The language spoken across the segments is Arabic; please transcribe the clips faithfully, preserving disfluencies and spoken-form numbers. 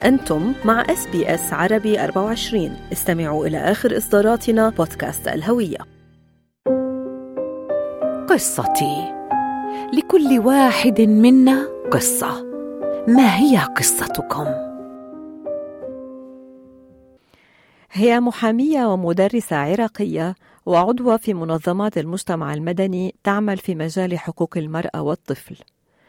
أنتم مع إس بي إس عربي أربعة وعشرين. استمعوا إلى آخر إصداراتنا بودكاست الهوية. قصتي. لكل واحد منا قصة. ما هي قصتكم؟ هي محامية ومدرسة عراقية وعضوة في منظمات المجتمع المدني، تعمل في مجال حقوق المرأة والطفل.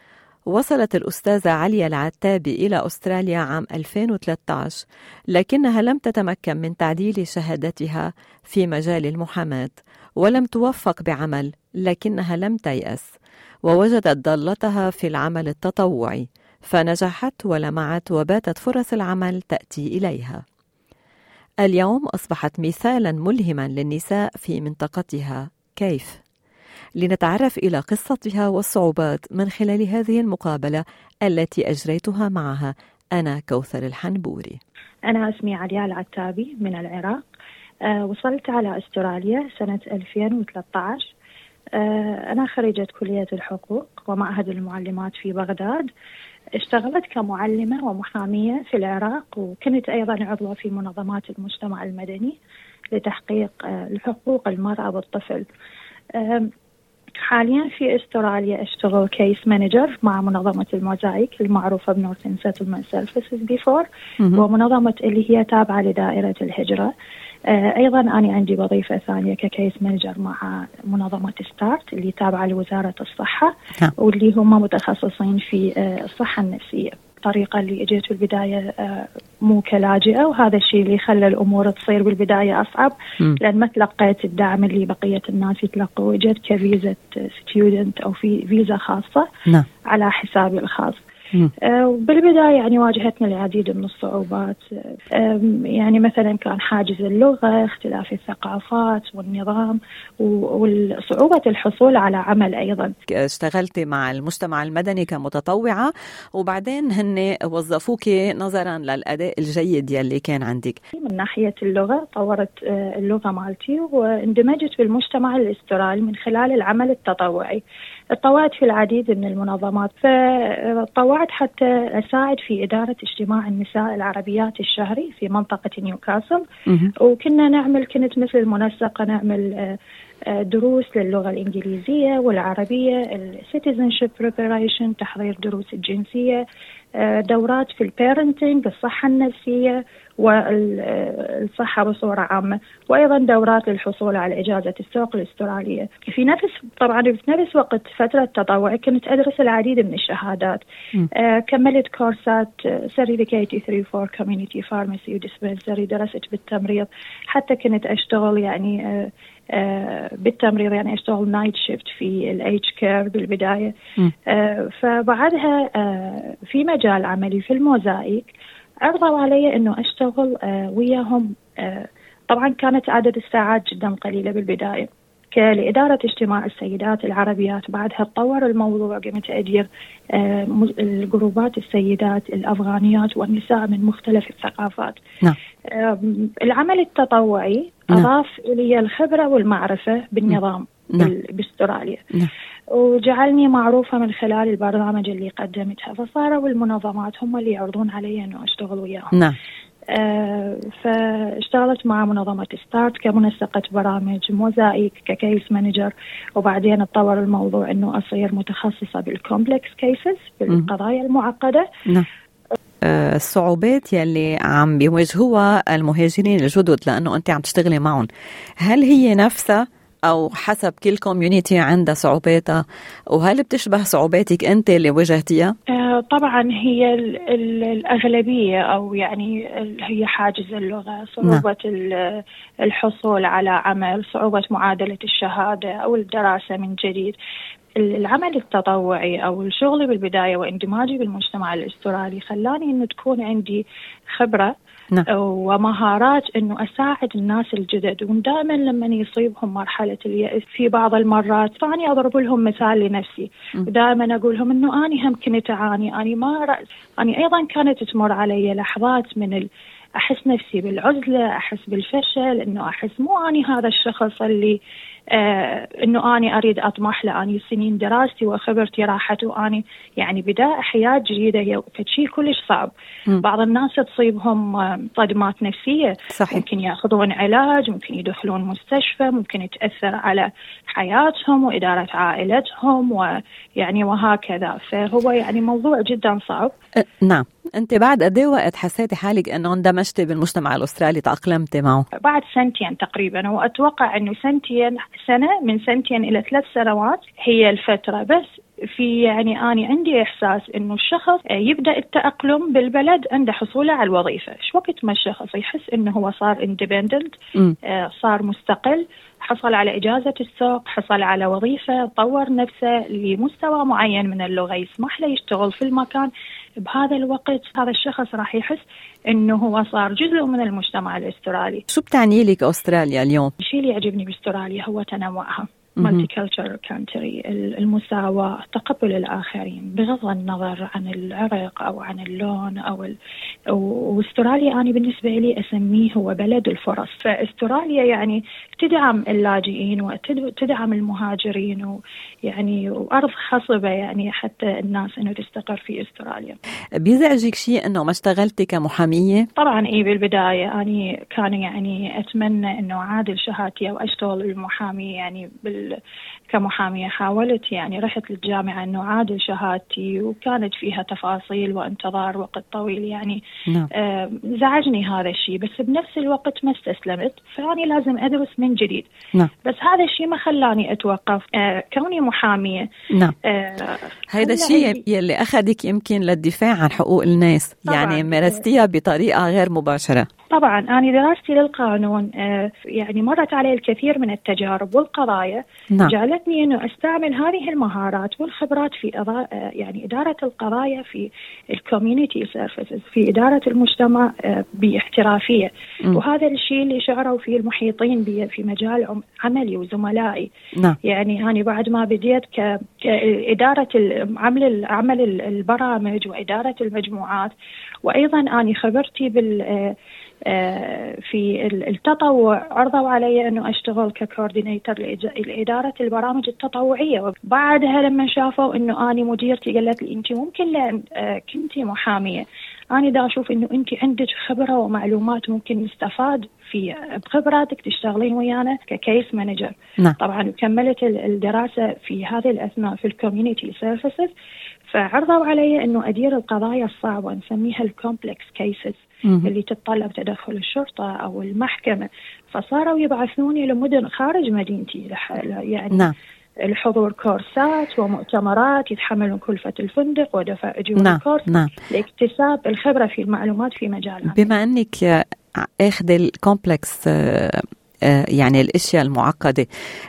وصلت الأستاذة عليا العتابي إلى أستراليا عام ألفين وثلاثة عشر، لكنها لم تتمكن من تعديل شهادتها في مجال المحاماة، ولم توفق بعمل، لكنها لم تيأس، ووجدت ضالتها في العمل التطوعي، فنجحت ولمعت وباتت فرص العمل تأتي إليها. اليوم أصبحت مثالا ملهما للنساء في منطقتها. كيف؟ لنتعرف إلى قصتها والصعوبات من خلال هذه المقابلة التي أجريتها معها أنا كوثر الحنبوري. أنا اسمي عليا العتابي من العراق. أه وصلت على أستراليا سنة ألفين وثلاثة عشر. أه أنا خريجة كلية الحقوق ومعهد المعلمات في بغداد. اشتغلت كمعلمة ومحامية في العراق، وكنت أيضا عضوة في منظمات المجتمع المدني لتحقيق أه حقوق المرأة والطفل. أه حاليا في استراليا اشتغل كيس مانجر مع منظمة الموزايك المعروفة بنورثن سيتلمنت سيرفيسز بيفور، ومنظمة اللي هي تابعة لدائرة الهجرة. أيضا أنا عندي وظيفة ثانية ككيس مانجر مع منظمة ستارت اللي تابعة لوزارة الصحة، واللي هم متخصصين في الصحة النفسية. الطريقة اللي اجيت في البداية مو كلاجئة، وهذا الشيء اللي خلى الأمور تصير بالبداية أصعب، م. لأن ما تلقيت الدعم اللي بقية الناس يتلقوا. اجيت كفيزا ستودنت أو في فيزا خاصة م. على حسابي الخاص. وبالبداية يعني واجهتنا العديد من الصعوبات، يعني مثلا كان حاجز اللغة، اختلاف الثقافات والنظام، وصعوبة الحصول على عمل. أيضا اشتغلتي مع المجتمع المدني كمتطوعة، وبعدين هن وظفوك نظرا للأداء الجيد يلي كان عندك. من ناحية اللغة طورت اللغة مالتي، واندمجت بالمجتمع الاسترالي من خلال العمل التطوعي. اتطوعت في العديد من المنظمات، فتطوعت حتى أساعد في إدارة اجتماع النساء العربيات الشهري في منطقة نيوكاسل. وكنا نعمل كنت مثل المنسقة نعمل دروس للغة الإنجليزية والعربية، السيتيزنشيب بريباريشن، تحضير دروس الجنسية، دورات في البيرنتينج، الصحة النفسية والصحة بصورة عامة، وأيضا دورات للحصول على إجازة السوق الأسترالية. في نفس طبعا في نفس وقت فترة تطوعي كنت أدرس العديد من الشهادات. آه كملت كورسات سيرتيفيكيت ثلاثة فور كوميونيتي فارماسي وديسبنسري، درست بالتمريض، حتى كنت أشتغل يعني آه آه بالتمريض، يعني أشتغل نايت شيفت في الإيج كير بالبداية. آه فبعدها آه في مجال عملي في الموزايك عرضوا علي أنه أشتغل آه وياهم. آه طبعا كانت عدد الساعات جدا قليلة بالبداية لإدارة اجتماع السيدات العربيات. بعدها تطور الموضوع، قمت أدير آه الجروبات السيدات الأفغانيات والنساء من مختلف الثقافات. نعم. آه العمل التطوعي نعم. أضاف إلي الخبرة والمعرفة بالنظام نعم. باستراليا نعم. وجعلني معروفة من خلال البرامج اللي قدمتها، فصاروا المنظمات هم اللي يعرضون علي أنه أشتغل وياهم. نعم. آه فاشتغلت مع منظمة ستارت كمنسقة برامج، موزايك ككيس مانجر، وبعدين اتطور الموضوع أنه أصير متخصصة بالكومبلكس كيسز، بالقضايا المعقدة. نعم. آه الصعوبات يلي عم بيواجهوها المهاجرين الجدد لأنه أنت عم تشتغلي معهم، هل هي نفسها أو حسب كل كوميونيتي عندها صعوباتها، وهل بتشبه صعوباتك أنت اللي واجهتيها؟ آه طبعا هي ال ال الأغلبية، أو يعني هي حاجز اللغة، صعوبة نعم. الحصول على عمل، صعوبة معادلة الشهادة أو الدراسة من جديد. العمل التطوعي أو الشغل بالبداية واندماجي بالمجتمع الأسترالي خلاني إنه تكون عندي خبرة نعم. ومهارات إنه أساعد الناس الجدد. ودائما لما يصيبهم مرحلة اليأس في بعض المرات، فأني أضرب لهم مثال لنفسي، ودائما أقول لهم إنه أنا هم كنت أعاني، أنا ما رأس أنا أيضا كانت تمر علي لحظات من ال... أحس نفسي بالعزلة، أحس بالفشل، إنه أحس مو أنا هذا الشخص اللي آه إنه أنا أريد أطمح لأني سنين دراستي وخبرتي راحت وأني يعني بداية حياة جديدة، هي فشي كلش صعب. م. بعض الناس تصيبهم صدمات نفسية، صحيح. ممكن يأخذون علاج، ممكن يدخلون مستشفى، ممكن تأثر على حياتهم وإدارة عائلتهم ويعني وهكذا. فهو يعني موضوع جدا صعب. أه نعم. أنت بعد قد إيه وقت حسيتي حالك إنه اندمجتي بالمجتمع الأسترالي، تأقلمتي معه؟ بعد سنتين تقريبا، وأتوقع إنه سنتين سنة من سنتين إلى ثلاث سنوات هي الفترة. بس في يعني أنا عندي إحساس إنه الشخص يبدأ التأقلم بالبلد عند حصوله على الوظيفة. شو وقت ما الشخص يحس إنه هو صار independent، آه صار مستقل، حصل على إجازة السوق، حصل على وظيفة، طور نفسه لمستوى معين من اللغة يسمح له يشتغل في المكان، بهذا الوقت هذا الشخص راح يحس إنه هو صار جزء من المجتمع الأسترالي. شو بتعني لك أستراليا اليوم؟ الشيء اللي يعجبني بأستراليا هو تنوعها، multicultural country، المساواة، تقبل الآخرين بغض النظر عن العرق أو عن اللون أو ال... واستراليا أنا بالنسبة لي أسميه هو بلد الفرص. فاستراليا يعني تدعم اللاجئين وتدعم المهاجرين، ويعني وأرض خصبة يعني حتى الناس إنه تستقر في استراليا. بيزعجك شيء إنه ما اشتغلتي كمحامية؟ طبعا إيه، بالبداية أنا كان يعني أتمنى إنه أعادل شهادتي أو أشتغل المحامية يعني بال كمحامية. حاولت يعني رحت للجامعة أنه عادل شهادتي، وكانت فيها تفاصيل وانتظار وقت طويل يعني. نعم. آه زعجني هذا الشيء، بس بنفس الوقت ما استسلمت، فأني لازم أدرس من جديد. نعم. بس هذا الشيء ما خلاني أتوقف. آه كوني محامية. نعم. آه هذا الشيء يلي أخذك يمكن للدفاع عن حقوق الناس، يعني مارستيها بطريقة غير مباشرة. طبعا أنا دراستي للقانون آه يعني مرت علي الكثير من التجارب والقضايا. نعم. جعلتني أنه أستعمل هذه المهارات والخبرات في أضاء يعني إدارة القضايا في الكوميونيتي سيرفيسز، في إدارة المجتمع باحترافية. م. وهذا الشيء اللي شعروا فيه المحيطين بي في مجال عملي وزملائي. نعم. يعني أنا بعد ما بديت كإدارة عمل عمل البرامج وإدارة المجموعات، وأيضا أنا خبرتي بال في التطوع، عرضوا علي أنه أشتغل ككوردينيتر لإدارة البرامج التطوعية. وبعدها لما شافوا أنه أنا مديرتي قالت لي أنت ممكن لأن كنتي محامية، أنا دا أشوف أنه أنت عندك خبرة ومعلومات ممكن نستفاد في بخبراتك تشتغلين ويانا ككيس مانجر. نعم. طبعا كملت الدراسة في هذه الأثناء في الكوميونيتي سيرفيسز، فعرضوا علي أنه أدير القضايا الصعبة، نسميها الكومبلكس كيسز اللي تتطلب تدخل الشرطة أو المحكمة. فصاروا يبعثوني لمدن خارج مدينتي يعني. نعم. الحضور كورسات ومؤتمرات، يتحملون كلفة الفندق ودفع أجور. نعم. الكورس. نعم. لاكتساب الخبرة في المعلومات في مجالنا. بما أنك أخذ الكومبلكس يعني الاشياء المعقده،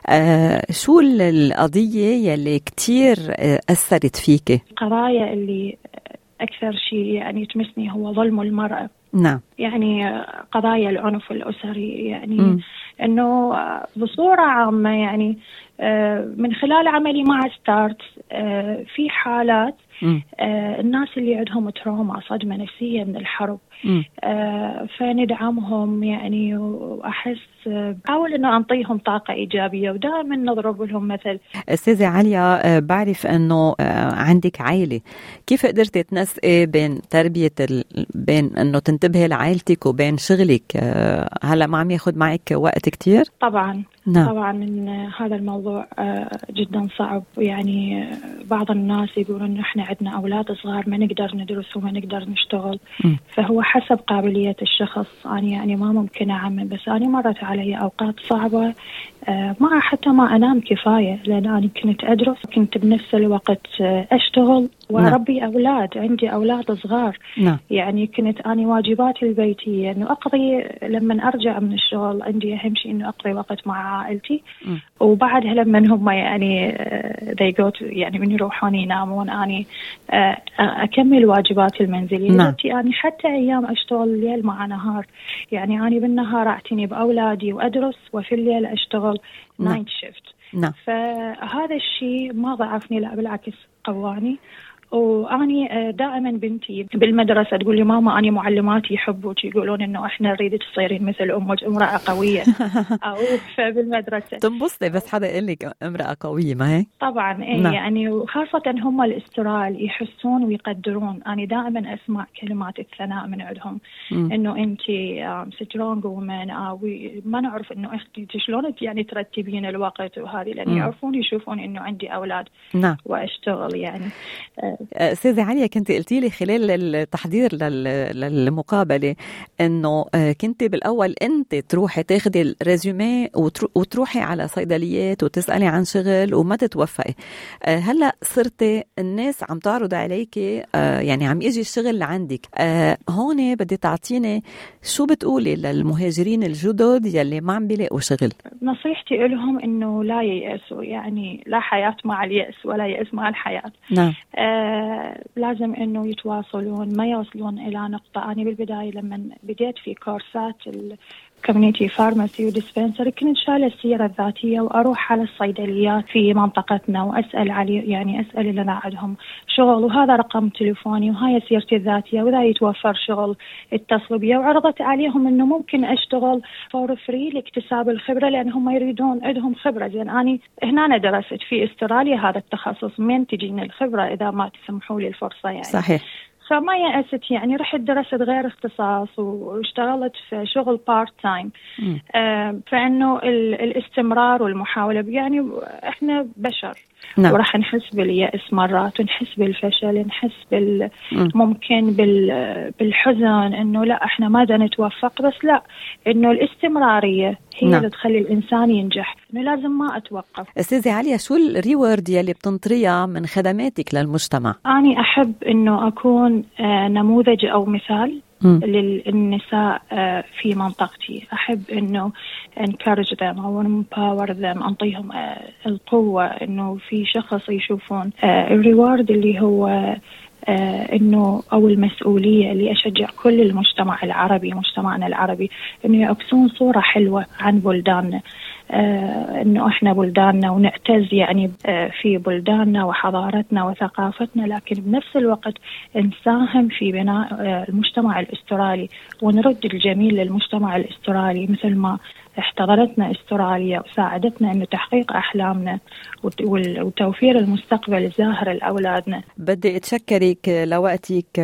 شو القضيه يلي كتير اثرت فيك؟ القضايا اللي اكثر شيء يعني تمسني هو ظلم المراه. نعم. يعني قضايا العنف الاسري، يعني م. انه بصوره عامه يعني من خلال عملي مع ستارت في حالات الناس اللي عندهم تروما، صدمه نفسيه من الحرب، آه فندعمهم يعني، وأحس بحاول أنه أنطيهم طاقة إيجابية، ودائما نضرب لهم مثل. أستاذة عليا، بعرف أنه عندك عائلة، كيف قدرتي تنسقي بين تربية ال... بين أنه تنتبهي لعائلتك وبين شغلك؟ هلأ ما عم ياخد معك وقت كتير؟ طبعا. نعم. طبعا إن هذا الموضوع جدا صعب، يعني بعض الناس يقولون إنه إحنا عندنا أولاد صغار ما نقدر ندرس وما نقدر نشتغل. م. فهو حسب قابلية الشخص. أنا يعني ما ممكن أعمم، بس أنا مرت علي أوقات صعبة ما حتى ما أنام كفاية، لأن أنا كنت أدرس، كنت بنفس الوقت أشتغل وأربي. نعم. أولاد، عندي أولاد صغار. نعم. يعني كنت أنا واجباتي البيتية إنه أقضي لما أرجع من الشغل، عندي أهم شيء إنه أقضي وقت مع عائلتي. م. وبعدها لما هم يعني they go to يعني من يروحون ينامون أنا أكمل واجباتي المنزلية. نعم. يعني حتى أيام أشتغل الليل مع نهار، يعني أنا بالنهار أعتني بأولادي وأدرس، وفي الليل أشتغل نايت شيفت. نعم. فهذا الشيء ما ضعفني، لا بالعكس قواني. وأني دائما بنتي بالمدرسة تقول لي ماما أنا معلماتي يحبوك، يقولون إنه إحنا نريدك تصيرين مثل أمك امرأة قوية. أو بالمدرسة تنبسطي بس حدا يقول لك امرأة قوية، ما هيك؟ طبعا إيه نعم. يعني وخاصة هم الأسترال يحسون ويقدرون. أنا دائما أسمع كلمات الثناء من عندهم إنه أنت سترونج ومن ما نعرف إنه أنت شلون يعني ترتبين الوقت وهذه، لأن يعرفون يشوفون إنه عندي أولاد نعم. وأشتغل يعني. أستاذة عليا كنت قلتي لي خلال التحضير للمقابلة إنه كنت بالأول أنت تروحي تاخدي الريزومي وتروحي على صيدليات وتسألي عن شغل وما تتوفقي. هلأ صرتي الناس عم تعرض عليكي يعني عم يجي الشغل لعندك. هون بدي تعطيني شو بتقولي للمهاجرين الجدد يلي ما عم بيلاقوا شغل؟ نصيحتي لهم إنه لا ييأسوا، يعني لا حياة مع اليأس ولا يأس مع الحياة. نعم. آه لازم إنه يتواصلون، ما يوصلون إلى نقطة. أنا بالبداية لما بديت في كورسات كوميونيتي فارماسي وديسبنسري كنت شايلة السيرة الذاتية وأروح على الصيدليات في منطقتنا وأسأل علي يعني أسأل اللي أنا عندهم شغل، وهذا رقم تليفوني وهاي سيرتي الذاتية، وإذا يتوفر شغل اتصلوا بي. وعرضت عليهم إنه ممكن أشتغل فور فري لاكتساب الخبرة، لأن هم يريدون عندهم خبرة. زين أنا هنا أنا درست في استراليا هذا التخصص، من تجيني الخبرة إذا ما تسمحوا لي الفرصة يعني. صحيح. فما يأست يعني، رحت درست غير اختصاص واشتغلت في شغل بارت تايم. آه فإنه الاستمرار والمحاولة يعني إحنا بشر. نعم. وراح نحس باليأس مرات ونحس بالفشل، نحس بال ممكن بال بالحزن إنه لا إحنا ما دا نتوفق، بس لا إنه الاستمرارية هي نعم. اللي تخلي الإنسان ينجح، إنه لازم ما أتوقف. أستاذة عليا شو الريورد يلي بتنطريها من خدماتك للمجتمع؟ أنا أحب إنه أكون آه نموذج أو مثال م. للنساء آه في منطقتي. أحب إنه encourage them أو empower them، أنطيهم آه القوة إنه في شخص يشوفون آه الريورد اللي هو آه إنه أو المسؤولية اللي أشجع كل المجتمع العربي، مجتمعنا العربي، إنه يعكسون صورة حلوة عن بلداننا. آه إنه إحنا بلداننا ونعتز يعني آه في بلداننا وحضارتنا وثقافتنا، لكن بنفس الوقت نساهم في بناء آه المجتمع الأسترالي ونرد الجميل للمجتمع الأسترالي، مثل ما احتضنتنا استراليا وساعدتنا إنه تحقيق أحلامنا وتوفير المستقبل الزاهر لأولادنا. بدي أتشكرك لوقتك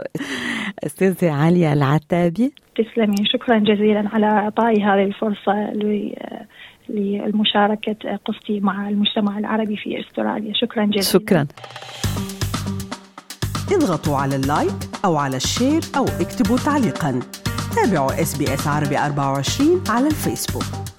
أستاذة عليا العتابي. تسلمين، شكرا جزيلا على إعطائي هذه الفرصة للمشاركة قصتي مع المجتمع العربي في استراليا. شكرا جزيلا. شكرا. اضغطوا على اللايك أو على الشير أو اكتبوا تعليقا. تابعوا إس بي إس عربي أربعة وعشرين على الفيسبوك.